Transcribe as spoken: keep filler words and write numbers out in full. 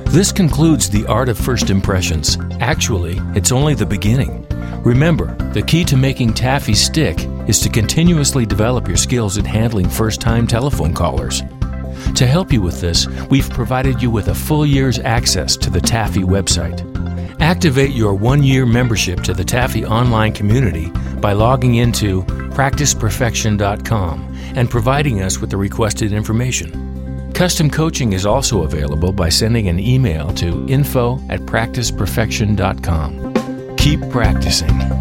This concludes the art of first impressions. Actually, it's only the beginning. Remember, the key to making taffy stick is to continuously develop your skills at handling first-time telephone callers. To help you with this, we've provided you with a full year's access to the Taffy website. Activate your one-year membership to the Taffy online community by logging into practice perfection dot com and providing us with the requested information. Custom coaching is also available by sending an email to info at practice perfection dot com. Keep practicing.